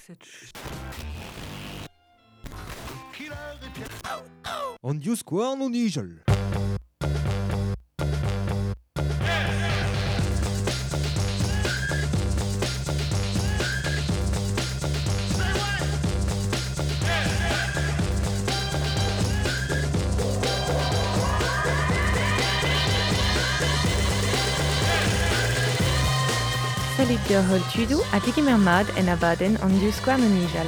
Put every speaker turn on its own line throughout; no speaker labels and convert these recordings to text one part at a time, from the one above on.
On dius squarn on igel.
Salut diolch tudu a digim mad en abaden an dius squarn on igel.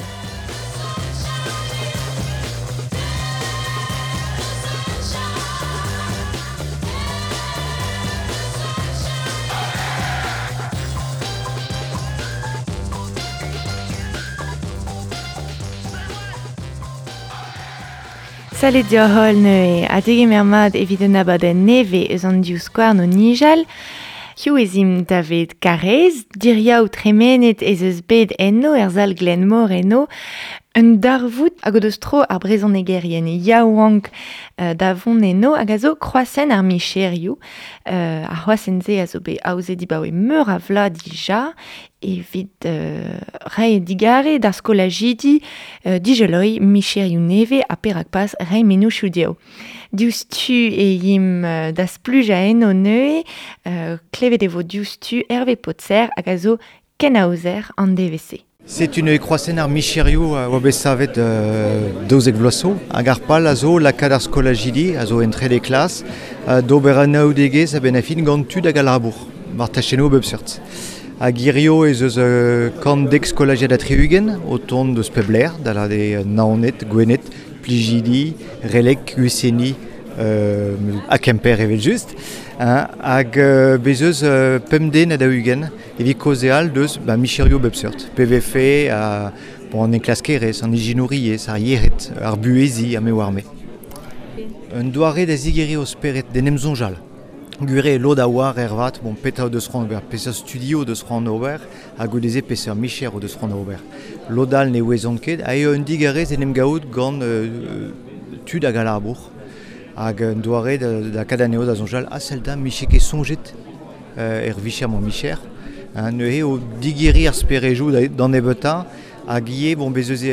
Salut diolch ne a digim mad evit en abaden neve eus an dius squarn on igel. Hiu ezim David Carrez, diriaou tremenet ez eus bet enno zal Glenmore enno, un darvout hag o deus tro ar brezhonegerien yaouank davon enno hag a zo kroasenn ar micherioù, ar c'hoasenn-se a zo be aoze dibaoe meur a vla dija, evit rai digare d'ar skolajidi dijeloi micherioù neve a perak pas rai menou choudiao. Diustu e yim da spluj a enno neue, klevet evo diustu herve potser hag a zo ken aozer an DVC.
C'est une croissance ar micherioù a oa savet daouzek vloso. Hag ar pal a zo lakad ar skolajidi, a zo entre les classes, d'ober a naoudegez a ben a fin gant tud hag a labour, mar tachenno bep seurt. Hag irio ez eus kandek skolajiad a trihugen, o ton deus pebler, da la de naonet, gwenet, plijidi, relek, useni, a kemper evel just, hag bezeus pemden a daougen, evit kozeal deus micherioù bep seurt. PVF, an enklaskerez, an ijinouriez, ar yeret, ar buezi, a me warme. Un doare da zigeri o speret, den emzonjal. Gure lod a war ervat, peta o deus ran ober, pesa studio o deus ran ober, hag o deze pesa micher o deus ran ober. Lodal ne wezon ket, a eo un digarez en em gaout gant tud hag a labour. Hag un doare da kadaneo da zonjal, a selda micheke sonjet vichar mon micher. Ne eo digeri ar sperejou dan ebeta, hag ie bezeus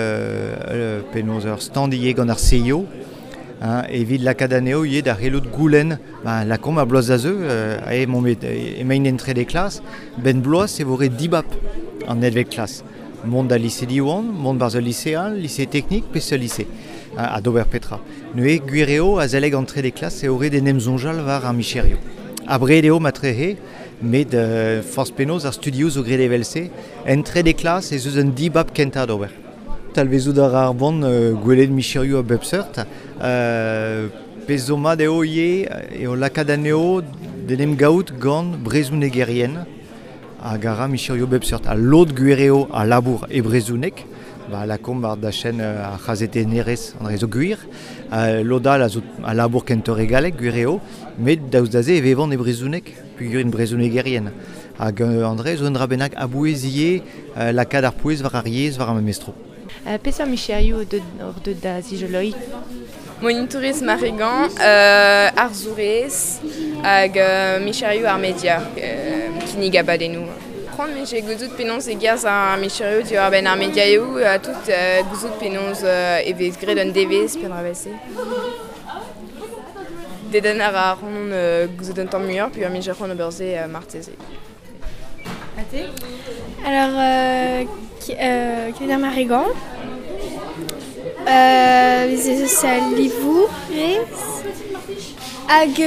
penoz ur stand ie gant ar seio, evit lakadaneo ie da relot goulenn la kom a bloaz da zeu, emain entre les classes, ben bloaz evore dibap an edvek klas. Mont da lycée diwan, mont barz lycéal, lycée technique, pesa lycée, a d'ober petra. Ne guireo a zeleg entre les classes e ore den emzonjal var ar micherioù. Abredeo matrehe, met force penoz ar studioù zo grede velse, entre les classes ez eus un dibap kenta d'ober. Talvezout ar band gwelet micherioù a bep seurt, pezoma deo ie eo lakadaneo den em gaout gant brezhounegerien hag ara micherioù bep seurt. A lod guereo a labour e brezhounek, la kom bar da chen a chazete nerez an rezo guir, lodal a labour kentor egalek guereo, met daouz daze e vevant e brezhounek, pu gurin brezhounegerien. Hag André zo un drabenak a bouezie lakad ar pouez var ar yez var ar mestro.
Peseurt micherioù ur deud da zijeloi?
Monitouriz Marigan, ar zourez hag micherioù ar media, kinig abadennoù. Prant je gouzout penons e gaz ar micherioù diwar ben ar mediaioù, tout gouzout penons evez gred un devez pen ravese. Dedan ar ron gouzout un tamm muioc'h, puis ar micherioù an oberze marteze.
Alors, Kédar Marigan, ez eus a livourez, hag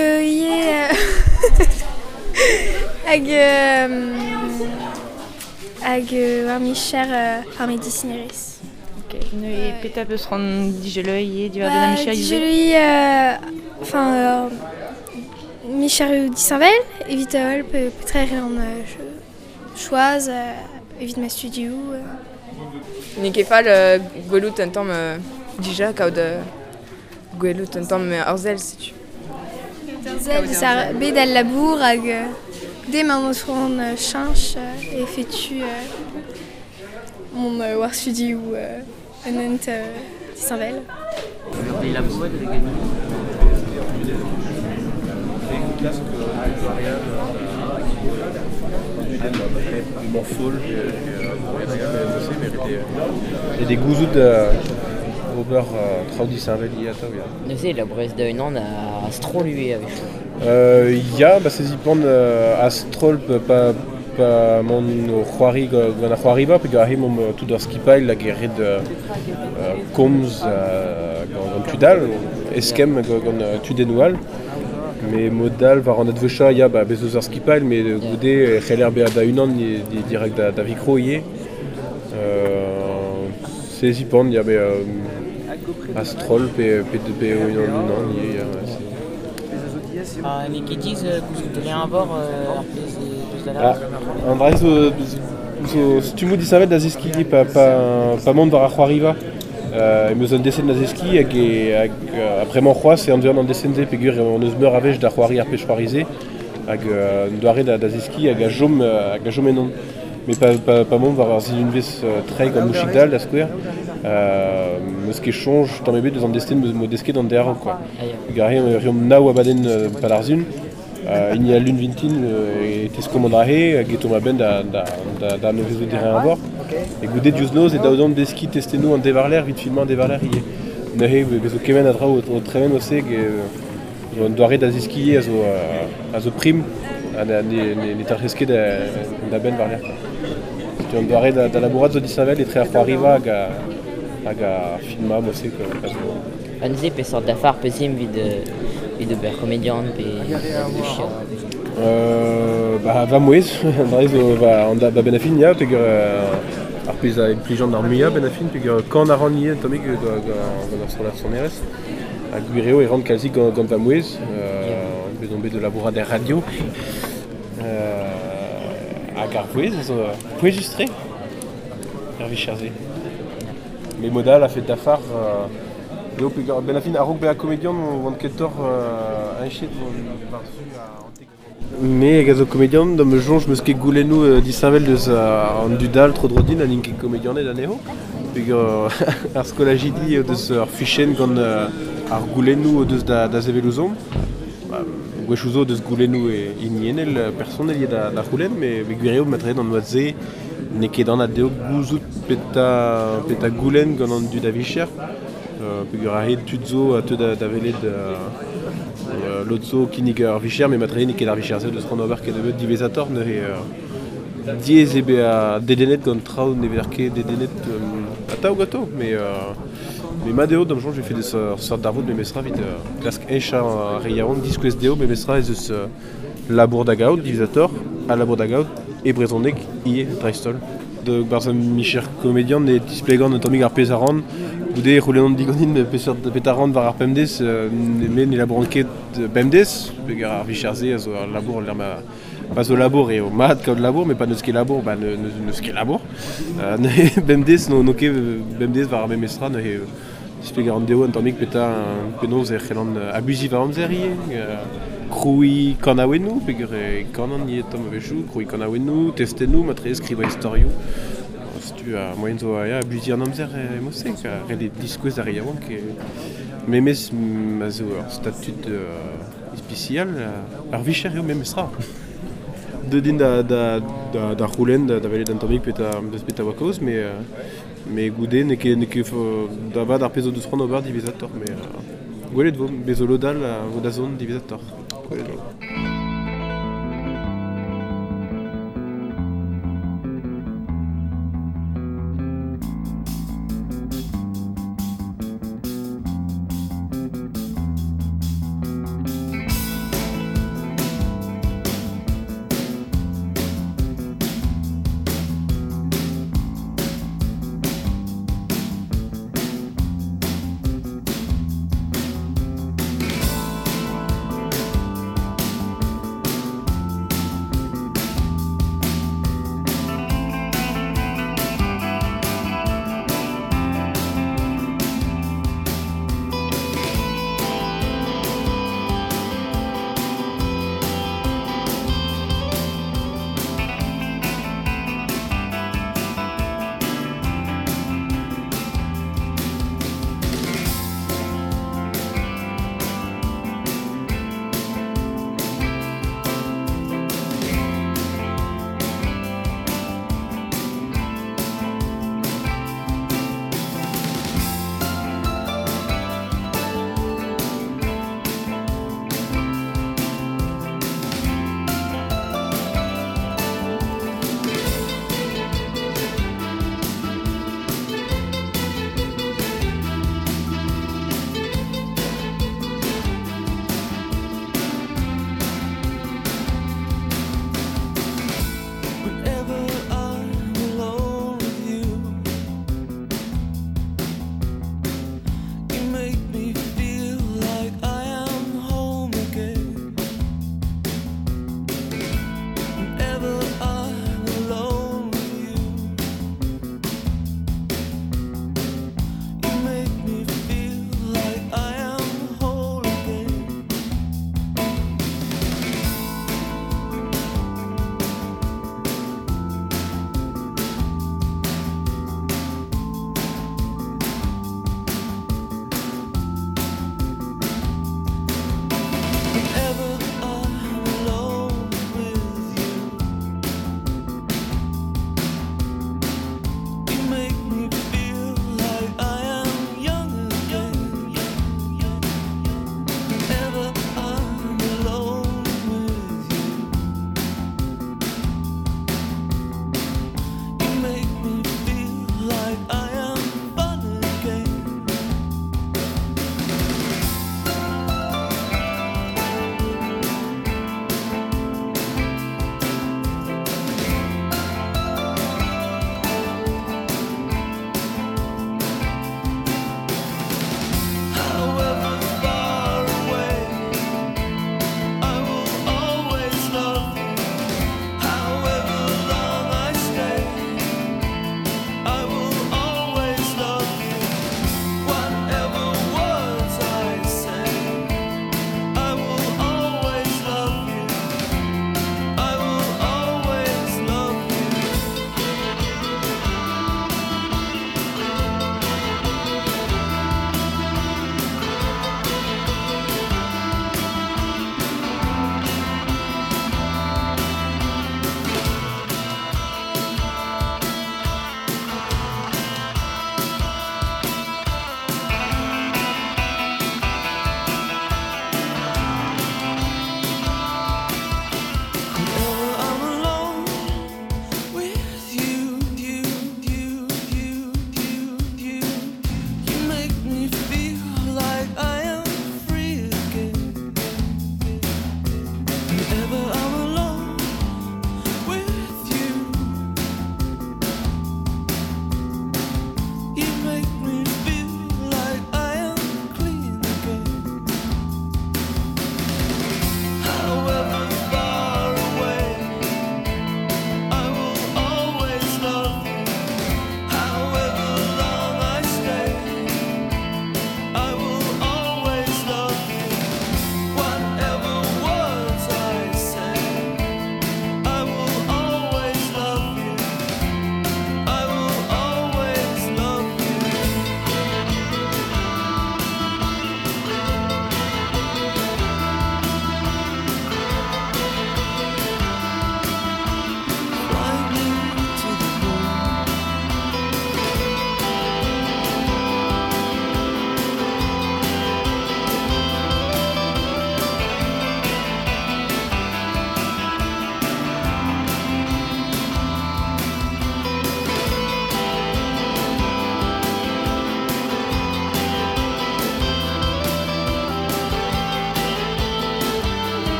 war micher ar medicinerez.
Ok, ne peta peus ran dijeloi diwar den ar micherioù?
Dijeloi, micherioù disanvel, evit ol petrer an choaz, evit ma studioù.
Ne ket fall gwelout un tamm dija kaout gwelout un tamm arzel, setu.
Arzel eus ar bet al labour hag dem an eus ran chanch e fetu mon war studioù un ent disanvel.
Et la boîte de gagner. Une classe que
Et des gouzous au beurre traudi saint-Véli à Tavia.
Ne sais, la Bresse d'un an a strolé avec.
Ja, bah c'est zipon astrol pas mon Juari gana Juariva puis gahim tout dans skipail la guerre de coms gant tudal eskem gant tudenual mais modal va rendre vecha ya bah bezos ar skipail mais goudé xeler be da unan direct da vicro yé c'est zipon ya be astrol pe unan yé
Les qui disent que vous devez avoir
André, si tu me dis ça va dans ski, pas monde va à Juariva. Me zone descend dans ski après mon roi c'est environ en descendre figure on se meurt avec da Juari arpé choirisé avec doiré dans ski avec jom et non mais pas monde va avoir une vis très comme mouchidal la square ce qui change dans mes buts de destin me desquer dans derrière quoi gary riom na ou abaden palarzun il y a l'une vintine et t'es commandahe geto ma ben da no réseau derrière à bord et goudé duznos et daudon des skis tester nous en dévarler vite filmant dévarler il nahe bezo kemen adra au train aussi que on doit arrêter à skier à zo prime les tarresqués da ben varler on doit arrêter dans la bourrade de Saint-Vel et très à Arriva à filmar aussi que
Anze pe sort d'affaires pesim vid ber comédian pe de chien.
Bah va mouez va on a benafin ya pe arpez a impligeant d'armia benafin pe quand on a renié tomik sur la son RS à Guireo et rendre quasi quand va mouez on peut tomber de la bourrade des radios à Garvouez pour enregistrer Hervé Cherzé mais modal a fait d'affaires Benafin a rock be a comédien vant ketor un shit mais gazo comédien dans me jonge me ske goulenou di Saint-Vel de en dudal trop drodin anin ke comédien et d'anéo puis ar scolagidi de ce fichen quand ar goulenou de da zeveluzom Gouechouzo de ce goulenou et inienel personne lié da roulen mais guerrero mettrait dans noisé neke dans la deo gouzout peta goulen quand on du davicher puis tudzo à te d'aveler de l'autre kiniger vicher mais mettrait neke davicher c'est de ce qu'on a voir que de divisator ne diez et à dedenet quand trau neverke dedenet ata ou gâteau mais Madeo, dans le jour, j'ai fait des sortes d'arvots de Mesra vite. Classe Echa Rayaron, Disques Deo, Mesra et ce Labour d'Agaut, divisateur, à Labour d'Agaut, et Brezondek, I, Dreistol. De Barzan Michel comédien, et Displégan, Tommy Garpezaran, Boudé, Rouléon Digonin, Pétaran, Varar Pemdes, mais ni la branquette de Pemdes, Pégar Vicherzé, Labour, l'herma. Pas au labour et au mat comme labour mais pas ne ski labour bah ne ski labour Bemdes no ke Bemdes va ramener mestra ne expliquer en déo en tomik peta penos et relan abusif à onzeri krui kanawenu pegre kanan y tom vechu krui kanawenu testenu matre escriva historio si tu as moyen zo ya abusif en onzer mosek les discours derrière que mais mazo statut spécial arvicher même mestra de din da roulen da valet d'antomik peta wakos mais goudé ne que da va dar peso de front over divisator mais golet vo bezolodal vodazone divisator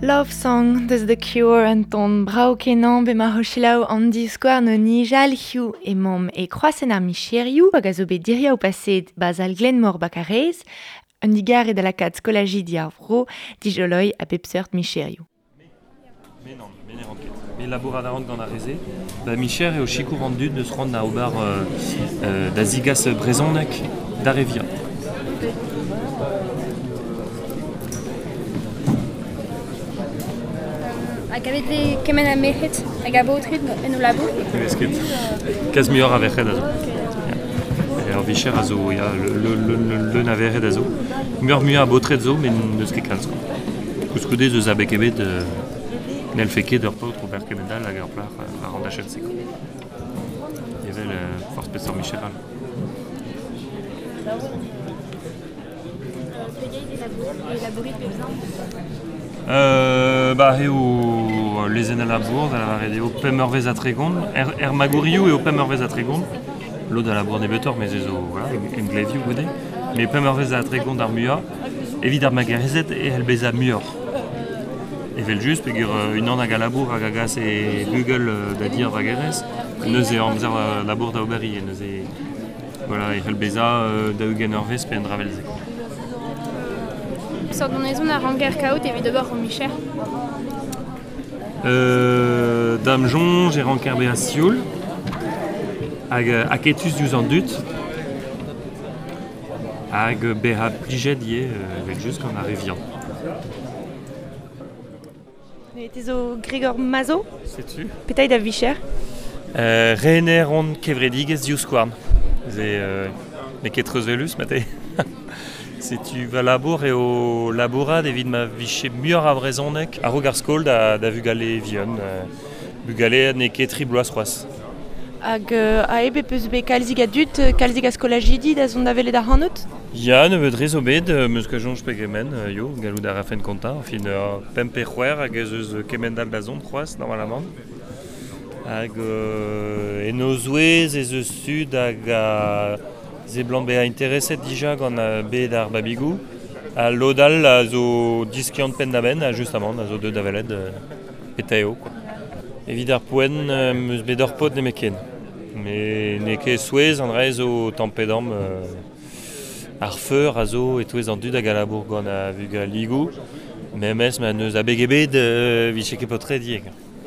Love Song deus The Cure un ton brao kenan be ma hochilau an diskoar no nijal hiu e mom e croasen ar micherioù hag a zo bet diriaou paset Basal Glenmore bakarez, un digare da la kat skolagi di ar vro dijoloi a pepseurt micherioù.
Mais non, mais ne ranket. Mais labourad a rand gant a reze, ba micher eo chikour an dud deus rand na obar da zigas brezonek da revia.
Hag avet ve kemen a mechet hag a baotred en o labour.
Esket kaz muioc'h a vec'hed a zo. Ur vicher a zo, ya le navered a zo. Muioc'h a baotred zo, men neus ket kalz. Koускoude eus a bek ebet nel feket ur pot ober kemendal hag ur plar a rand a chelsek. Evel force pesor micheral. Eo lezen a labour da la vared eo pem eurvez a tregont, magourioù eo pem eurvez a tregont, lo da labour ne betor, mais ezo, voilà, en glevioù goude, mais pem eurvez a tregont ar muioc'h, evit ar magerezet e el bez a muioc'h. Evel just, pegur unan hag a labour hag a gas e bugel da dir vagerez, neus e amzer labour da oberi, neus e, voilà, el bez a da ugen eurvez pe en dravelzek.
Sort d'an ezon a ranker kaout evit ober o micher.
Dam jonj e ranker be a sioul, hag aketus diouz an dut, hag be a plijet ie, vel just gant a revian.
Et zo Gregor Mazo,
Setu
petai da vicher.
Rener on kevredigez diouz skouarn. Ze ne ket treuzvelus, matei. Setu va labour eo labourad evit ma viche muioc'h a brezonek a rog ar skol da vugale vion. Bugale ne ket tri bloaz c'hoaz.
Hag a ebe peus be kalzig a dut, kalzig a skolajidi da zon da vele da hanout?
Ya, ne veut rezo bet, meus ka jonj pe kemen, yo, galou da rafen konta, fin pemp e c'hwer hag eus kemendal da zon c'hoaz, normalement. Hag en o zouez ez eus sud hag a ze blanc be a intereset dija gant a bet ar babigou. A lodal a zo diskiant pen da ben, justement, a zo deud da veled peta eo, quoi. Evit ar poen meus bet ur pot ne meken. Me ne ket souez an rez o tampedam ar feur a zo e touez an dud hag a labour gant a vuga ligou. Memez ma neus a beg ebet viche ket potre dieg.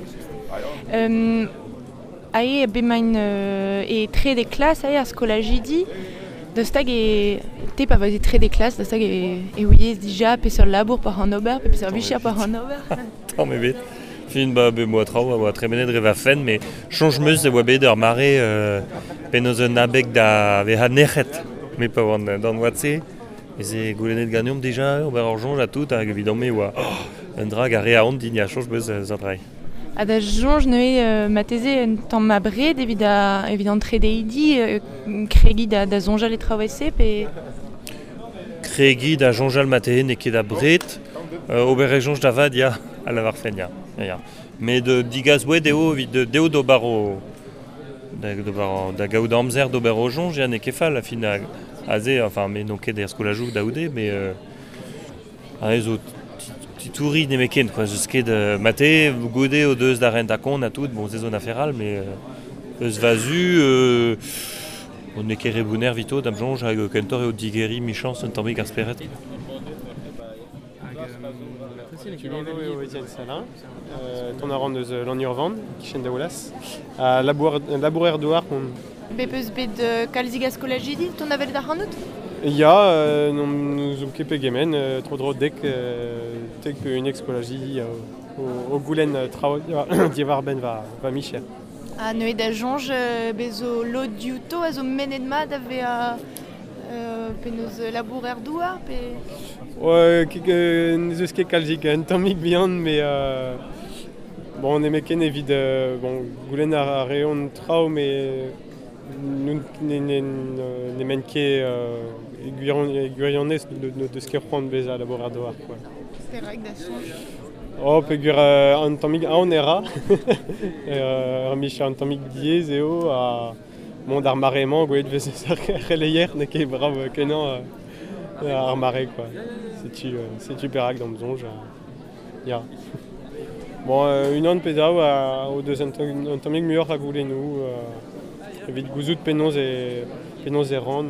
Ae bemain e tre de klas ae ar skolajidi, deus tag e te pa vaz e tre de klas, deus tag e ouiez dija pe sur labour par an ober, pe sur vicher par an ober.
Tamm ebet. Fin ba be moa trao a oa tremenet re va fen, me chanj meus e oa bet ur mare pen oz un abeg da ve ha nechet, me pa oan dan oatse. Ez e goulennet ganeom dija ober ar jonj a tout hag evidon me oa un drag a re a hont din ya chanj meus zantrai.
Ha da jonj neue mateze un tamm ma bred evit an tre deidi kregi da zonjal e traoese pe...
Kregi da jonjal mateze ne ket da bret, ober e jonj da vad ya a lavar fen ya. Me de digaz oued eo evit deo d'obar o... Da gaout amzer d'ober o jonj ya ne ket fall a fin a ze, enfin, me non ket der skolajou da oude, me a ezo titouri ne meken, quoi, eus ket mate, gode o deus da rent a kont a tout, bon, zezon aferal, me eus vazu, on ne ket rebouner vito, dam jonj hag kentor eo digeri michans un tammig ar speret.
Ton a ran eus l'an urvan, kichen da oulas. Labourer douar kon...
Be peus bet kalzig a skolajidi, ton avel da hanout?
Ya, nous zo ket pe gemen, tro dek pe unek skolajidi o goulen trao divar ben va micher.
Ha neuet da jonj bezo lo diouto a zo menet mat ave a pe neus labourer douar pe...
Ne eus ket kalzig un tammig bihan, me... Bon, ne meken evit goulen a reon trao, me... Ne men ket gwirionez deus ket c'hoant bez a labourer douar, quoi.
Perrek da sonj.
Pegur an tammig aon era, ar miche an tammig diez eo, a mont ar marement, gwelet vez ar releier, ne ket brav kenan ar mare, quoi. Setu perrak d'an zonj. ya. Bon, une an pedao au deus un tammig muioc'h a goulennoù, evit gouzout pennoz e ran,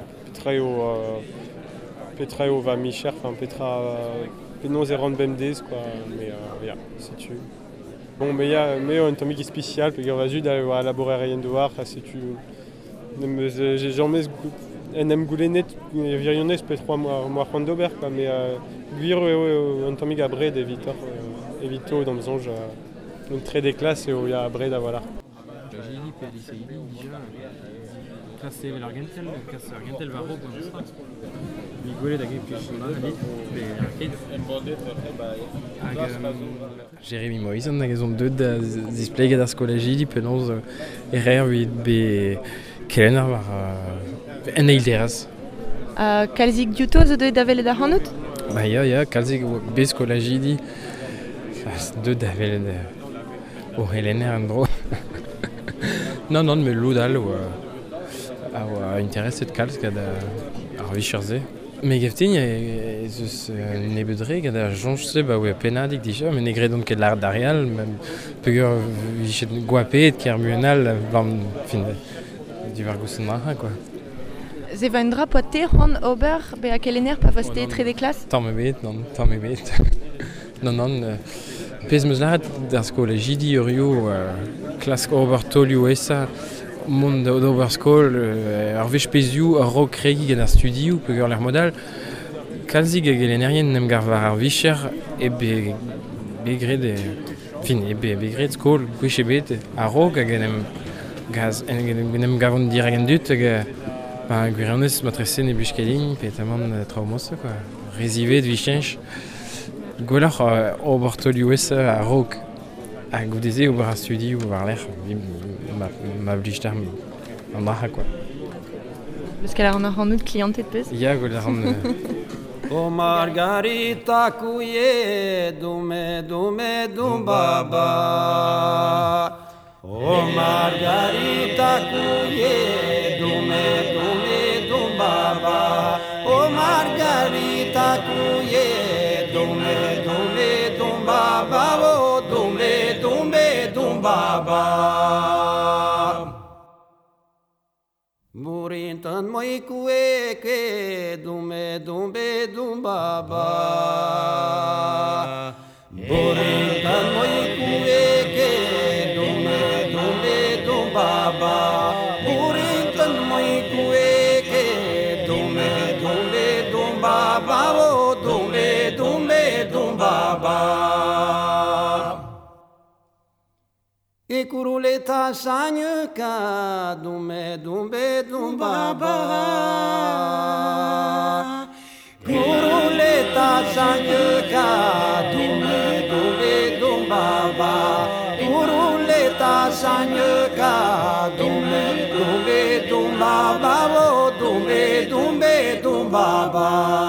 petra eo va micher, enfin pennoz e ran bemdez, quoi, mais ya, setu. Bon, mais un tammig spécial, peogwir va zud a labourer rien de war, setu. J'ai jamais en em goulennet virionez petra moa c'hoant d'ober, quoi, mais gwir un tammig a bred evito dans zonj un trait des classes et il y a bred à voilà.
Gili pe lycéidi déjà classe l'argentel classe argentel va ro comme ça. Mi gole da gep chona ali be arcade. Jérémy Moïse on a gazon deux da display da scolagili penaos erer vid be kelenar war en eilderas.
Kalzik diuto zo de davel da hanut?
Bah ya kalzik be scolagili deux davel o helener an dro. Non, mais l'oudal ou intéressé de calce kad ar vicherze. Mais geftin eus nebedre kad ar jonchse ba oe penadik déjà, mais negre donc ket l'art d'arial, même peogwir vichet goapet ker muenal fin du vargousen maha quoi.
Ze va un dra poate ran ober be a kelener pa vaste tre de classe?
Tamm bet. Non. Pez meus laat d'ar skolagidi urio klask ober tolioù esa mont d'ober skol ar vech pezioù ar ro kregi gant ar studioù peogwir l'er modal kalzig a gelenerien nem gar war ar vicher e begred begred skol gwech bet ar rog hag enem gavon dirag an dut hag gwirionez matresen e buchkelin pe tamant traumose quoi rezivet vichench gwelloc'h ober tolioù esa ar rog a goudeze ober ar studioù war l'er ma blichtar an dra quoi.
Parce qu'elle a un hanut clienté de pez?
Ya gwell ar an
O Margarita kouye dume baba. O Margarita kouye dume baba. O Margarita kouye dume baba. O dume baba. Burintan moi kue ke dume baba. Burintan moi kue ke dume baba. Burintan moi kue ke dume baba. O dume baba. E curuleta sanyo ka dume baba. Curuleta sanyo ka dume baba. Curuleta sanyo ka dume baba. O dume baba.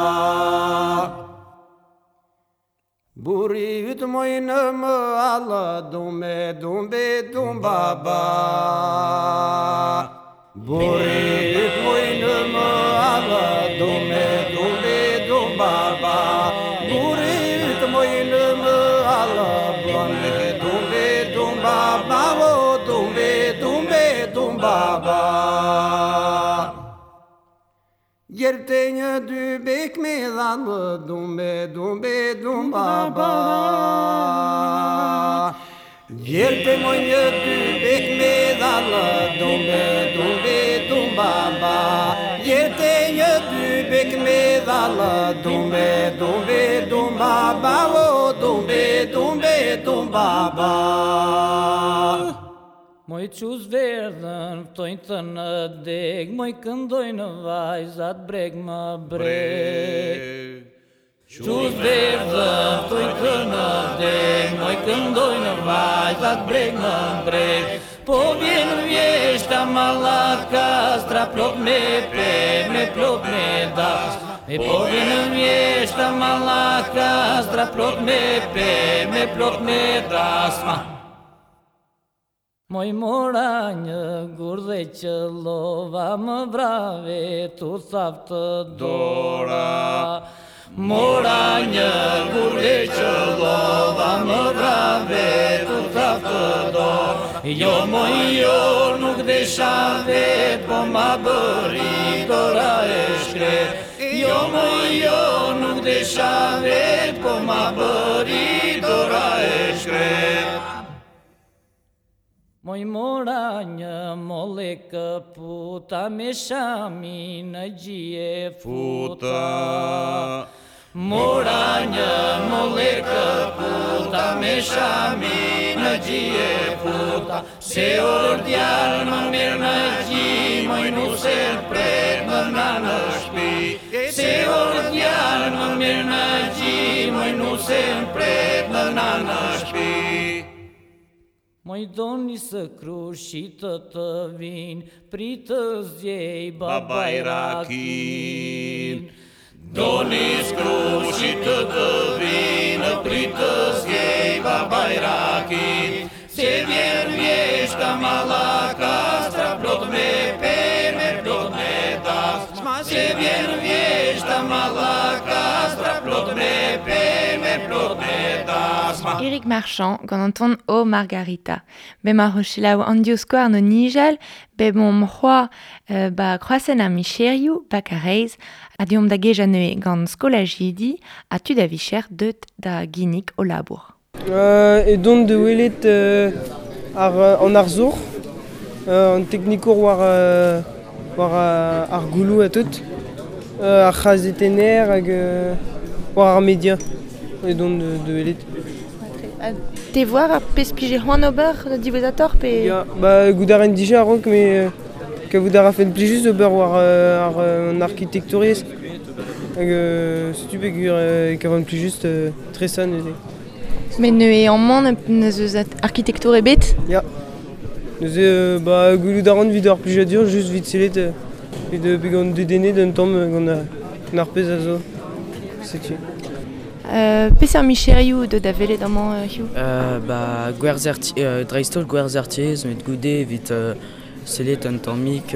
Burit moynum alla dume baba. Burit moynum alla dume baba. Burit moynum alla dume baba. O dume baba. Yertenye du bek medan dume baba. Yerte moye du bek medan dume baba. Yertenye du bek medan dume baba. O dume baba.
Moi chus verden, tointan deg, moi kandoina vai zat breg ma breg. Chus verden, tointan deg, moi kandoina vai zat breg ma breg. Po bien viesta malaca, stra plop me das. E po bien viesta malaca, stra plop me das. Moj moranjë gurde që lova më brave tu thaftë dora. Moranha gurechalo vamo brave tutafto Yo moyo nuk desha vet po ma bëri dora e shkret Yo moyo nuk desha vet po ma bëri dora e shkret Moj mora një molekë puta me shami në gjie futa Mora një molekë puta me shami në gjie futa Se ordjar më mirë në gji, moj nusen pret më në shpi Se ordjar më mirë në gji, moj nusen pret më në shpi Moj doni së krushit të vin, pri të zjej babaj rakin Doni së krushit të vin, pri të zjej babaj rakin Se vjen vjeshta mala kastra, plot me per, me plot me das Se vjen vjeshta mala kastra, plot me per, me plot me das
Eric Marchand, gant an ton o Margarita. Be ma rochelau an dioskoar no Nijal, be mon mroa ba croasen ar micherioù, ba kareiz, a diom da gej neue gant skolajidi, a tu da vicher deut da ginik o labour.
Et don de welet an arzour, an teknikour war ar goulou a tout, ar chazetener hag war ar media, et don de welet.
Te voir ar pez pije c'hoant ober divezator pe...
Ya, ba gouda ren dija a rank, me kavout ar afen plijus ober war an architekturiez. Hag setu pegur kavout plijus tresan eze.
Men neue an man neus eus architektur ebet?
Ya. Neus ba goulout a ran vid ar plijadur, just vid selet vid gant dedene d'un tamm gant ar pez a zo. Setu.
Pes ar micherioù de da velet amañ Hugh?
Ba dreistol gwerzertiez met goude vit selet un tammik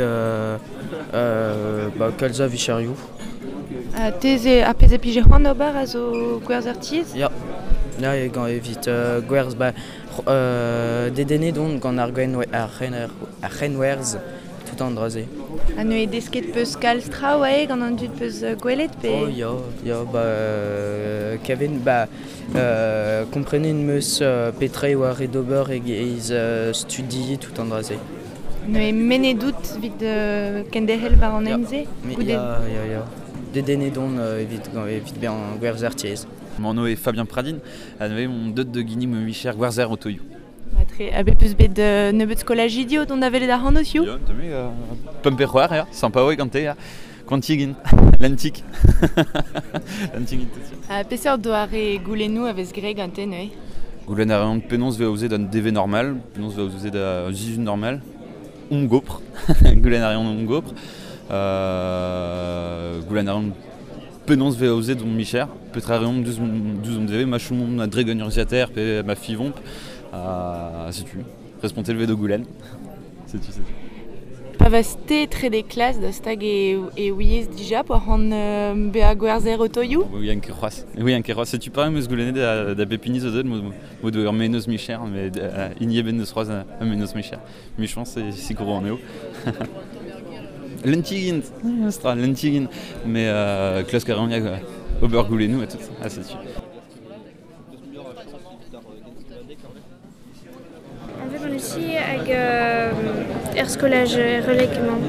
kalza vicherioù.
Teze ar pez e pije c'hoant ober a zo gwerzertiez?
Ya. Ya gant evit gwerz dedene don gant ar c'henwerz tout an draze.
Ha neue desket peus kalstra oa gant an dud peus gwelet pe...
Oh ya, kaven komprenen meus petre oa red ober eiz studi tout an draze.
Neue menedout vid kendehel war an enze?
Ya. Dedene don evit ben an gwerzertiez.
Mon nom est Fabien Pradine, et mon deut de Guinea me vicher gwerzer otoyou.
Abe peus bet nebeut skolajidio dont da velet ar c'hannoz Hugh?
Ya, teme, pemper ya, sympa oe gante ya, kontigin, lentik. Lentigin tout.
Peseurt do are goulennou a vez gre gante neue?
Goulen a reont penons ve ouzet d'un DV normal, penons ve ouzet da zizun normal, gopr, goulen a reont gopr, goulen a reont penons ve ouzet don micher, petra a reont duz DV, ma choumon a dregon urziater, pe ma fivomp, setu, respontel ve de goulen, setu.
Pa vaz te tre de klas da stag e ouiez dija po an be a gwerzer otoyou?
Oui, an kerroaz. Setu parem eus goulenet da bepiniz o deud, mod ur meneus micher, mais inie ben eus roaz a meneus micher. Michon, c'est si gros en eo. Lentigin, mais klas karaniag ober goulenou et tout ça, setu.
En fait, on est ici avec air scolage reléguement.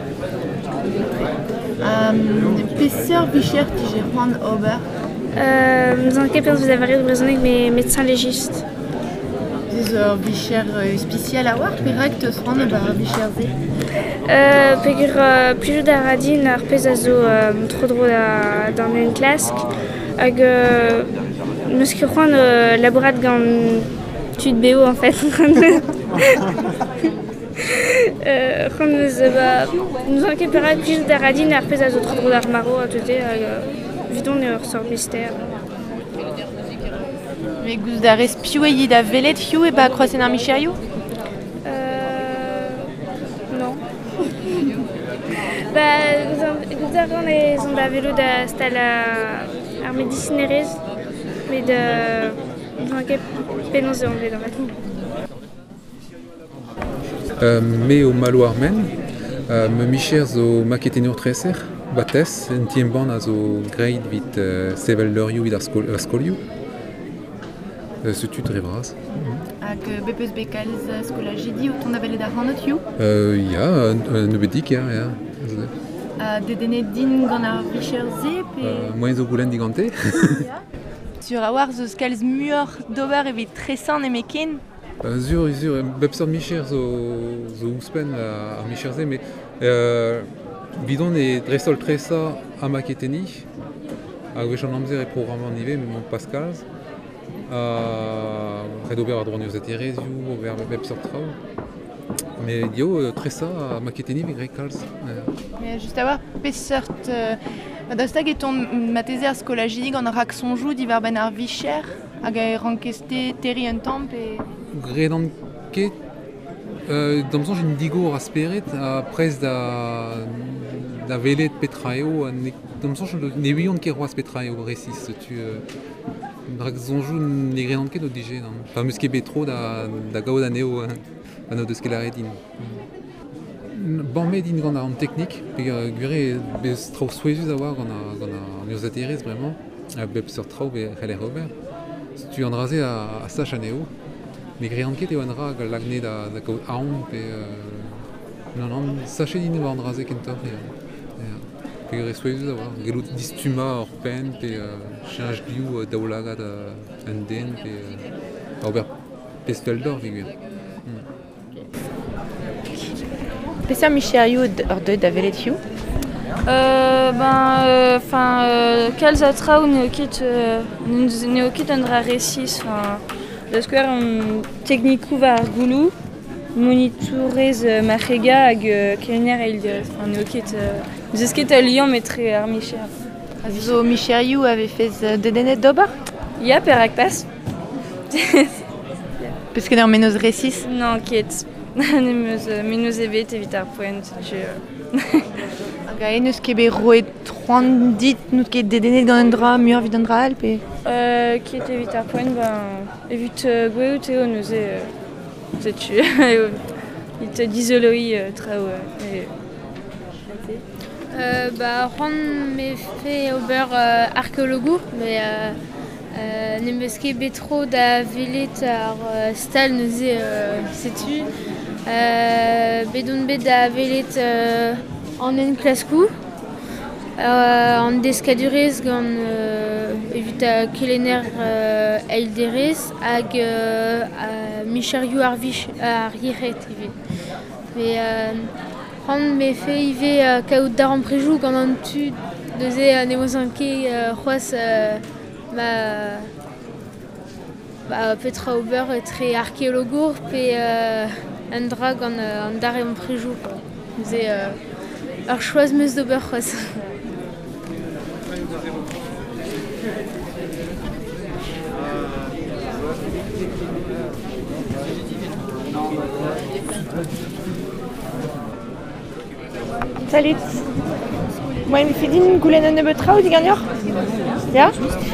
Peseur vicher tige c'hoant ober?
Nous avons quelques vous avez raisonné avec mes médecins légistes.
Des vicher spécial a war, perek teus c'hoant ober vicher ze?
Pegur plijou da radin ar pez a zo trodro d'an un klask hag meus ket c'hoant labourat gant tud BO en fait. Nous avons quelques plijou da radin ar pez a zo trodro d'ar maro a tute hag vidon ur sort mystère.
Me gouz da rez pioueilli da velet Hugh e ba croasen ar micherioù?
Non. Gouz da ran ez an da velo da stal ar medicinerez, met d'an ket penaos eo an vet
Me o malo ar men, me micher zo maketenur treser, batez, en tiemban a zo greit vit seveldorioù vid ar skolioù. Setu dre vras.
Hag bepeus bekalz skolajidi o tont abelet ar c'hanot you?
Ya, neubedik, ya.
Dedenet din gant ar vicher ze, pe...
Moen zo goulenn digante.
Sur a war zeus kalz muor d'ober evit tresan emeken?
Zur, bepsor micher zo ouspen ar micher ze, me bidon e drestol tresa a maketeni, hag wech an amzer e programman nive, me mont paskalz. Red ober ar drognioù zaterezioù, ober bepsor trao. Mais dio tresa a maketeni ve grek kalz.
Mais just a war peseurt... Daoustag eton mateze ar skolajidi gant ar aksonjou divar ben ar vicher, hag e rankeste teri un tamm pe...
Gredan ket, damzon jen digo ar asperet a prez da velet petraeo, damzon ne vion ket roaz petraeo resis, drak zonjou ne gredan ket o dije, enfin meus ket betro da gaout aneo an o deus ket laredin. Banmet din gant an teknik, pe gure bez traoù souezuz a war gant an ur zaterez bremañ, bep seur traoù be c'heller ober. Tu an raze a sach aneo, me gredan ket eo an ra gal lagne da gaout aon, pe non, sachet din eo an raze kentor. Pe gure souezuz a war, gelout distuma ur pen, pe chanj liou daoulagad an den, pe ober pestuel d'or ve gure.
Peseurt micherioù ur deud da velet you?
Kalz a traoù neo ket un dra resis. Da skouer an teknikou va ar goulou, monitorez marrega hag kelenner eil neo ket... Deus ket a liant metre ar micher.
Zo micherioù ave fez dedenet d'ober?
Ya, per hag pas.
Peus ket ur menoz resis?
Non, ket. Menoz evet evit ar poent.
Hag a eneus ket bet roet 30 dit nout ket dedenet gant un dra muior vid un dra all, pe...
Ket evit ar poent, evit gweout eo neuze setu. It dizoloi traoù.
Ron me fe ober arkeologou, mais ne meus ket betro da velet ar stal neuze setu. Bedon bet da velet an en klaskou, an deskadurez gant evit a kelenner eil derez hag micherioù ar yeret evit. Ran me fe ive kaout dar an prejou gant an tu neuze ne ouz an ket c'hoaz petra ober etre arkeologour pe un dra gant an dar an prejou. Neuze ar choaz meus d'ober c'hoaz.
Salut. Moin me fe din goulenn un nebeut traoù digarnioc'h? Ya?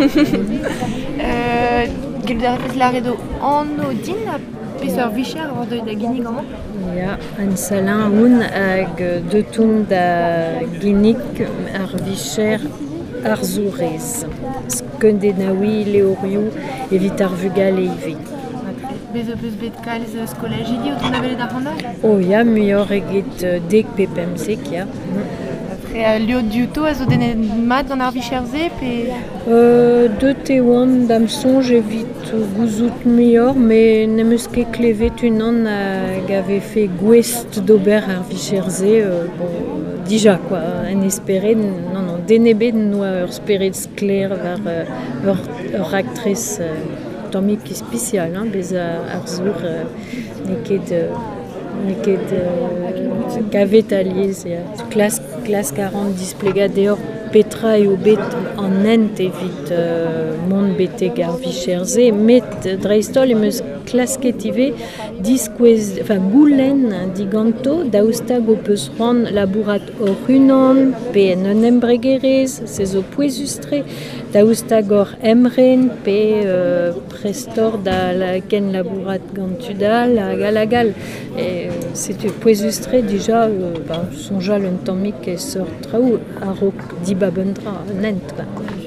Gel da fez laredo anno din a peseurt vicher war deud da gini gant?
Ya, an salin oun hag deutont da ginik ar vicher ar zourez. Skendet naoui leorioù evit ar vugal eive.
Bez eus bet kalz skolajidi o tont abelet ar c'hanot?
Oh ya, muior eget dek pe pemzek, ya.
Apre lio diouto a zo denet mat gant ar vicher ze, pe...
Deut e oan damsonj evit gouzout muior, me nemeus ket klevet unan hag ave fe gwest d'ober ar vicher ze, dija, quoi, en esperet, non, denebet noa ur spered skler var ur aktrez tomik spécial, bez ar zour neket gavet aliez. Klas 40 displegat deoc'h petra eo bet an ent evit mont beteg ar vicher ze, met dreistol emeus klasket ive disk goulen diganto, daoustag o peus c'hoant labourat hor unan, pe en un embregerez, se zo pouezustre, daoustag hor emren, pe prestor da la ken labourat gantudal, a et c'est pouezustre déjà, sonjal un tammik e sort traoù, a rok dibabendra, nent,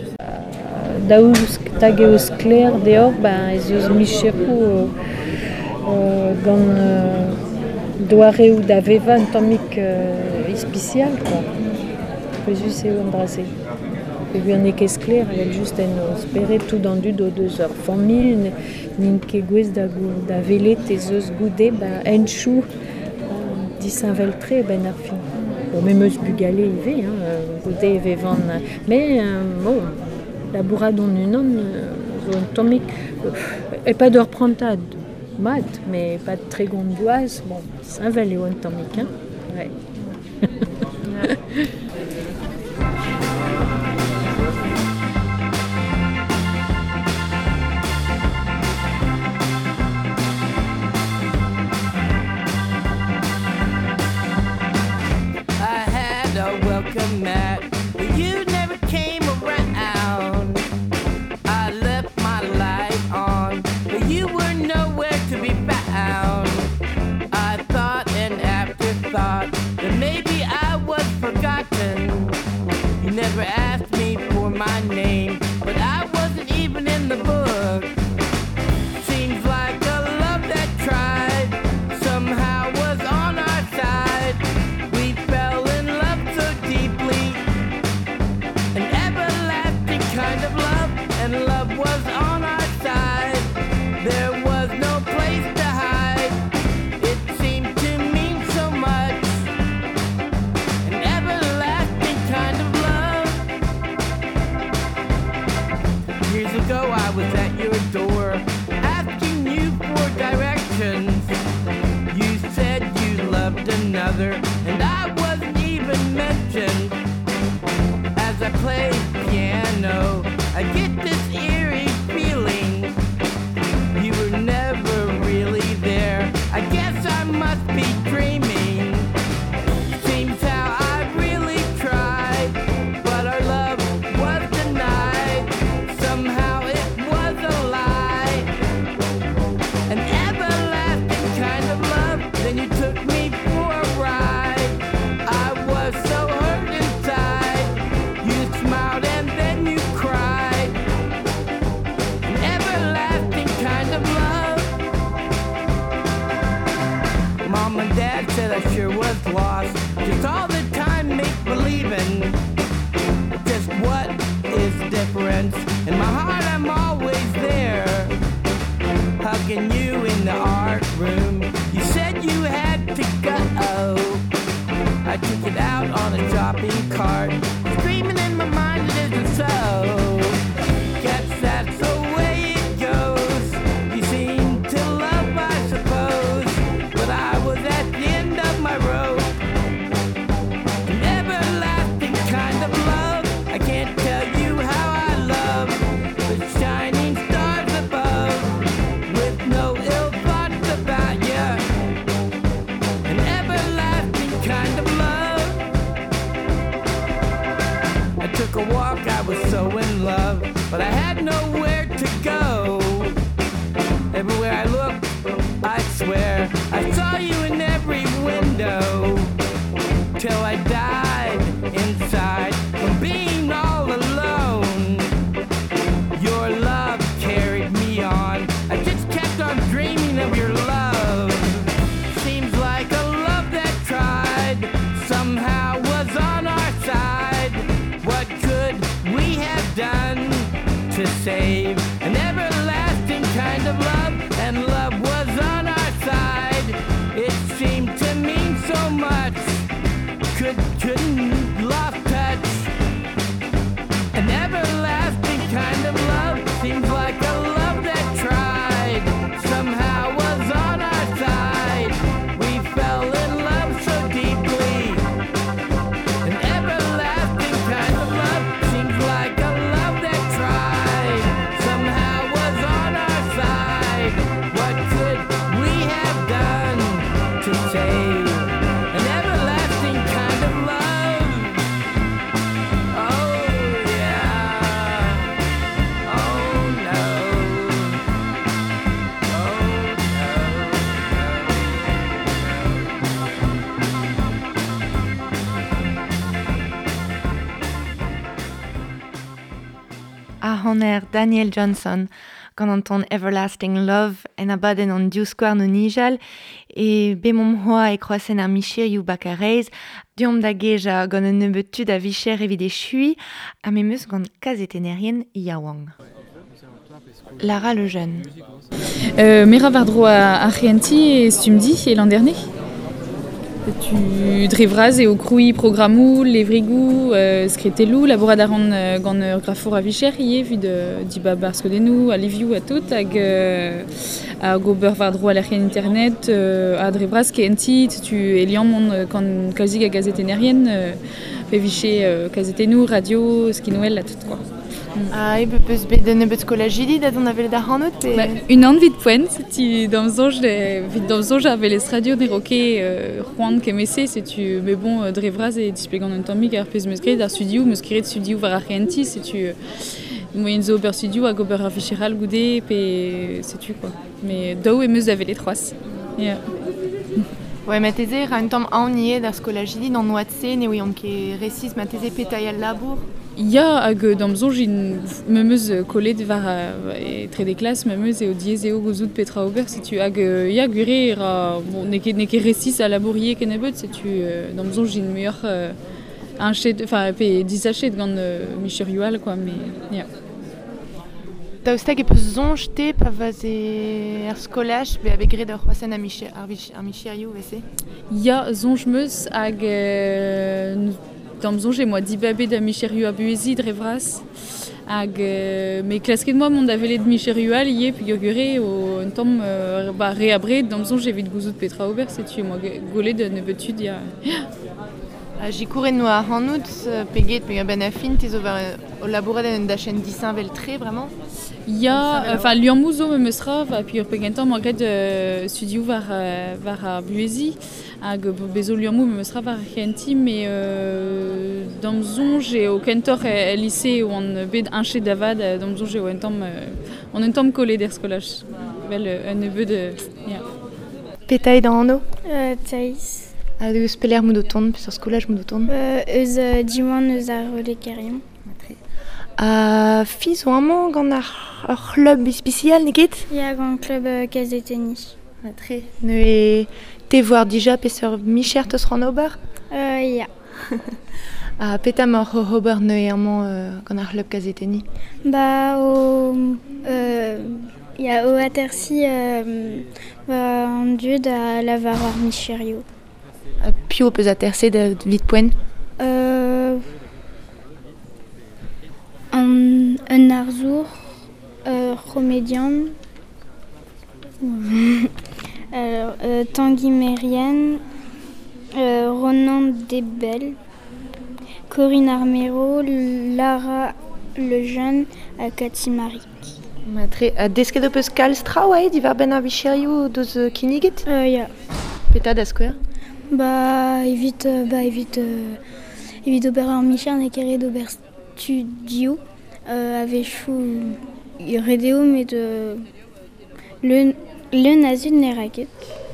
daoustag eus kler deor, ez eus micherou gant doare ou da veva un tammik ispicial, quoi. Pouezus eo an drase. E vu an ekez kler, el just en spere tout an dud o deus ur familh, n'in ket gwez da velet ez eus goude, en chou disañvel tre ben ar fin. Bon, me meus bugale ive, goude e vevan. Mais, bon, labourat on unan, zo un tammik, e pa d'ur prantad, mat, mais pas de très grande doise. Bon, ça va aller au tammik, hein. Ouais.
I had a welcome mat, but you never came around. I left my light on, but you were nowhere to be found. I thought and afterthought that maybe I was forgotten. You never asked me for my name, but I wasn't even in the book. Seems like a love that tried somehow was on our side. We fell in love so deeply, an everlasting kind of love, and love was on our side. There was no place to hide. It seemed to mean so much, an everlasting kind of love. Years ago I was at your door, asking you for directions. You said you loved another, and I wasn't even mentioned. As I play piano, I get this eerie feeling you were never really there. I guess I must be dreaming. Seems how I really tried, but our love was denied. Somehow it was a lie, an everlasting kind of love. Then you took me for a ride. I was so hurt inside. You smiled and then you cried, an everlasting kind of love. Mom and Dad said I sure was lost, just all the time make-believing. Just what is the difference? In my heart I'm always there, hugging you in the art room. You said you had to go. I took it out on a shopping cart, screaming in my mind it isn't so. Guess that's the way it goes. You seem to love, I suppose, but I was at the end of my rope. An everlasting kind of love. I can't tell you how I love the shining stars above, with no ill thoughts about you. An everlasting kind of love. I took a walk, I was so in love, but I had nowhere to go. Everywhere I looked, I swear, I saw you in every window, till I died inside from being all alone. Your love carried me on, I just kept on dreaming of your love. Seems like a love that tried somehow was on our side. What could we have done to save an everlasting kind of love? And love was on our side. It seemed to mean so much, couldn't lost touch. An everlasting kind of love. Seems like a love that tried somehow was on our side. We fell in love so deeply, an everlasting kind of love. Seems like a love that tried somehow was on our side. What could we have done to save an everlasting kind of love. Oh yeah, oh no,
A honner Daniel Johnson gant an ton Everlasting Love en abadenn an diouskouar no Nijal e bemom hoa e kroasenn ar michirioù bakareiz diom da geja gant un nebetud a vicher evit e chui a memeus gant kazetenerien yaouang. Lara Lejeune.
Mera vardro a Rienti et stumdi et l'an dernier. Tu drevraz eo kroui programmou, levrigou, skretelou, laboradaran gant grafour a vicher ie vid diba barskodennou, a liviou a tout, hag a gober vardro a l'erien internet, a drevraz kenti, tu elian mon kan kalzig a gazetenerien, pe vicher gazetenou, radio, skinouel a tout quoi.
A ebe peus bet un nebeud skolajidi da on avel da hanout pe...
Un an vid poent, ti damzonj a veles radio ne roke Juan kemese, se tu me bon drevraz e displegan un tammig ar pez meus gret ar studio, meus kret studio var ar Rienti, se tu moyen zo ober studio hag ober ar vicheral goude pe se tu quoi. Mais daou e meus da velet troas. Yeah.
Ouais, ma teze ra un tamm aoniet d'ar skolajidi d'an oatse ne oion ket resis ma teze petai al labour.
Ya hag damzonj memeus kolet var tre de klas memeus eo diez eo gozout petra ober se tu hag ya gure ra bon ne ket resis a labourier ken ebet se tu damzonj in meilleur anchet enfin pe disachet gant michirioù quoi mais ya.
Daoustag e peus zonj te pa vaz ar skolaj be a begret ur c'hoasenn ar michirioù vese?
Ya zonj meus hag damzonj moi dibabe da michirioù a buezi drevraz hag me klasket moi mont da velet michirioù ie puis gure o un tamm reabret damzonj evit gouzout petra ober se tu moi golet da nebetud ya.
J'ai couru no a hanout peget pe ben a fin te zo o labouret en da chen disin vel tre vraiment.
Ya enfin liamouzo me mesra va puis pegentam magret studio var a buezi hag bezo liamou me mesra var Rienti mais damzonj eo kentor lycée ou an bet anchet davad damzonj eo un tamm kolet der skolaj vel un neveu de ya.
Petai da anno?
Thais.
A deus peler mout o ton, peus ur skolaj mout o ton?
Eus diwan eus ar relais keriam.
A fiz o amañ gant ar club spécial neget?
Ya, gant club kazeteni.
Tre. Ne e te voir dija peus ur micher teus ran ober?
Ya.
A petam ur ober ne e amañ gant ar club kazeteni?
Ba ya o atersi an dud a lavar ar michirioù.
Pio peus aterse da vit poent?
Un arzour, Romédian, Tanguy Mérienne, Ronan Desbel, Corinne Armero, Lara Lejeune, Cathy Marie.
A desket o peus kalz tra oa di var ben ar vichirioù doz kiniget?
Ya.
Peta da skouer?
Ba evit ober ar micher ne keret ober studio avechou redeo met le nazud ne raket.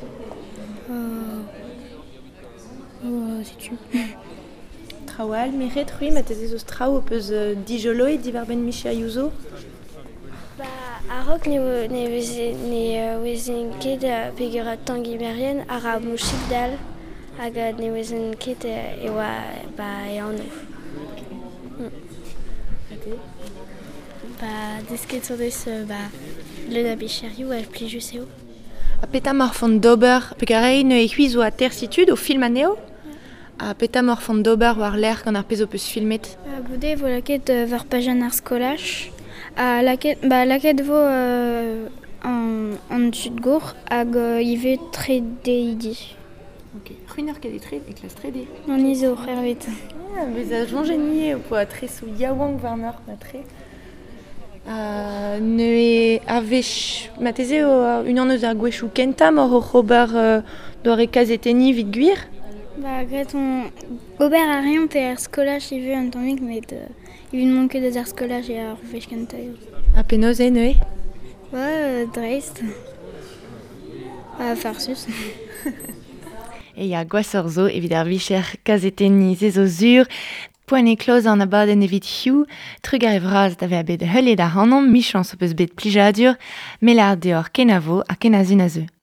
Si tu
Trawal, meret, oui, ma teze zo strao o peus dijoloe di var ben michirioù zo?
Ba a-raok ne wezen ket peogwir a Tanguy Mérienne ar a mouchik dal hag ne wezen ket e anno. Ba desket zo deus le na michirioù a plijus eo.
A petam ar font d'ober pegarei ne e c'huiz o a tersitud o film aneo? A petam ar font d'ober war l'er gant ar pez o peus filmet?
Goude vo laket var pajan ar skolaj. Laket vo an tudgour hag ive 3D.
Ok. C'hwinner ket e 3D, e klas 3D.
Non izo c'hervet.
Bez a jonjenie o po a tre sou yaouang warner ma tre. Ne e avech ma teze o un an eus ar gwechou kentam or ober Doare kazeteni vid gwir?
Bah, greton ober a rien te ar skolaj i veu an tammig, met i vin manke deus ar skolaj e ar vechkentaio.
A penaos e neue?
Dreist. Farsus.
E ya gwasor zo evit ar vicher kazeteni zezo zur. Poen e kloz an abadenn evit hiu, trug ar evraz da ve a bet heuled ar hanom, michans o peus bet plijadur, melar deor kenavo a kenazun a zeu.